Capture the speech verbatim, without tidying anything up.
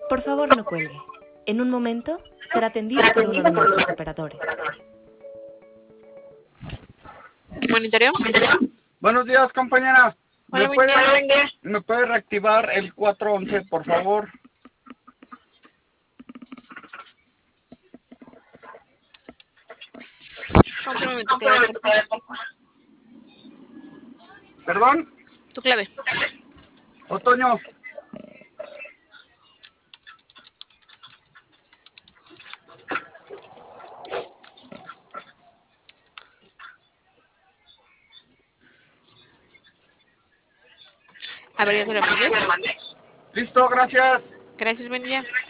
Por favor, no cuelgue. En un momento será atendido por uno de nuestros operadores. Monitoreo. Buenos días, compañera. ¿Me Hola, buen puede, día. ¿Me puede reactivar el cuatro once, por favor? Confírmame tu clave, por favor. ¿Perdón? Tu clave. Otoño. A ver, ya se lo mandé. Listo, gracias. Gracias, buen día.